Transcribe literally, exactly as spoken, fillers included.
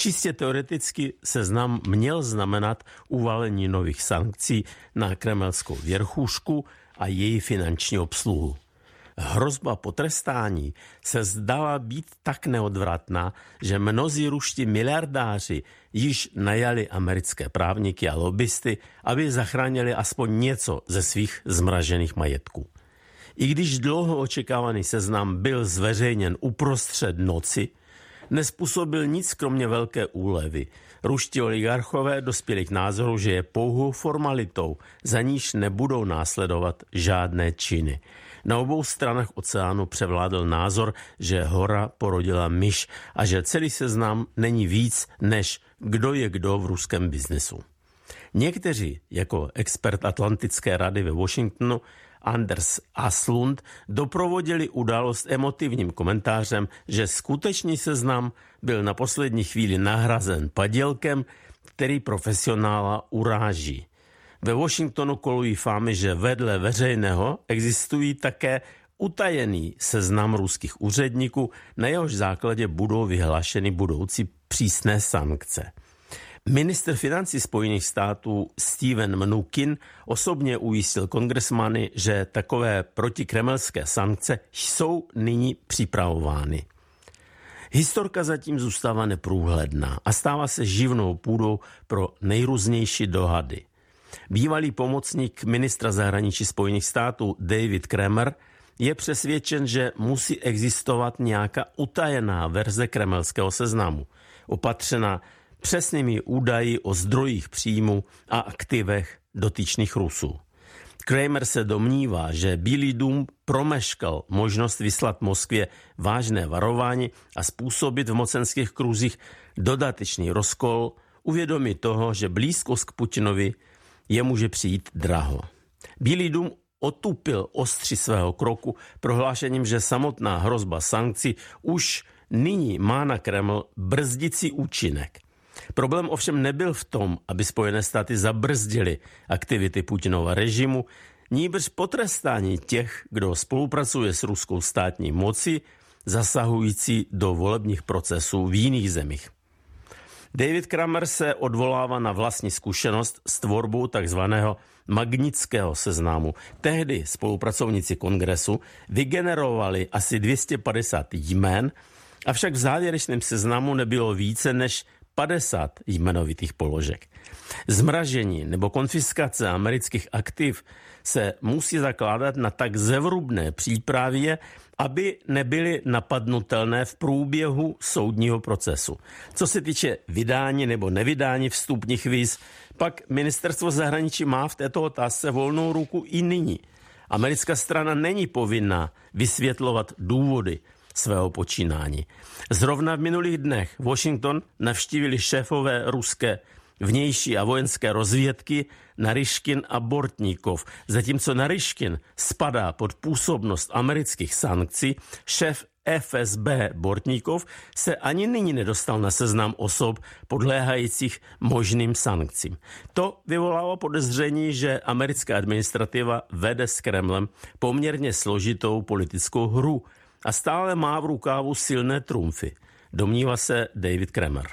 Čistě teoreticky seznam měl znamenat uvalení nových sankcí na kremelskou věrchůžku a její finanční obsluhu. Hrozba potrestání se zdala být tak neodvratná, že mnozí ruští miliardáři již najali americké právníky a lobbysty, aby zachránili aspoň něco ze svých zmražených majetků. I když dlouho očekávaný seznam byl zveřejněn uprostřed noci, nespůsobil nic kromě velké úlevy. Ruští oligarchové dospěli k názoru, že je pouhou formalitou, za níž nebudou následovat žádné činy. Na obou stranách oceánu převládl názor, že hora porodila myš a že celý seznam není víc, než kdo je kdo v ruském biznesu. Někteří, jako expert Atlantické rady ve Washingtonu, Anders Aslund, doprovodili událost emotivním komentářem, že skutečný seznam byl na poslední chvíli nahrazen padělkem, který profesionála uráží. Ve Washingtonu kolují fámy, že vedle veřejného existují také utajený seznam ruských úředníků, na jehož základě budou vyhlášeny budoucí přísné sankce. Ministr financí Spojených států Steven Mnuchin osobně ujistil kongresmany, že takové protikremelské sankce jsou nyní připravovány. Historka zatím zůstává neprůhledná a stává se živnou půdou pro nejrůznější dohady. Bývalý pomocník ministra zahraničí Spojených států David Kramer je přesvědčen, že musí existovat nějaká utajená verze kremelského seznamu, opatřená přesnými údaji o zdrojích příjmu a aktivech dotyčných Rusů. Kramer se domnívá, že Bílý dům promeškal možnost vyslat Moskvě vážné varování a způsobit v mocenských kruzích dodatečný rozkol, uvědomí toho, že blízkost k Putinovi je může přijít draho. Bílý dům otupil ostři svého kroku prohlášením, že samotná hrozba sankcí už nyní má na Kreml brzdicí účinek. Problém ovšem nebyl v tom, aby Spojené státy zabrzdily aktivity Putinova režimu, nýbrž potrestání těch, kdo spolupracuje s ruskou státní mocí, zasahující do volebních procesů v jiných zemích. David Kramer se odvolává na vlastní zkušenost s tvorbou takzvaného Magnického seznamu. Tehdy spolupracovníci kongresu vygenerovali asi dvě stě padesát jmén, avšak v závěrečném seznamu nebylo více než padesát jmenovitých položek. Zmražení nebo konfiskace amerických aktiv se musí zakládat na tak zevrubné přípravě, aby nebyly napadnutelné v průběhu soudního procesu. Co se týče vydání nebo nevydání vstupních víz, pak ministerstvo zahraničí má v této otázce volnou ruku i nyní. Americká strana není povinná vysvětlovat důvody svého počínání. Zrovna v minulých dnech Washington navštívili šéfové ruské vnější a vojenské rozvědky Naryškin a Bortníkov. Zatímco Naryškin spadá pod působnost amerických sankcí, šéf F S B Bortníkov se ani nyní nedostal na seznam osob podléhajících možným sankcím. To vyvolalo podezření, že americká administrativa vede s Kremlem poměrně složitou politickou hru a stále má v rukávu silné trumfy, domnívá se David Kramer.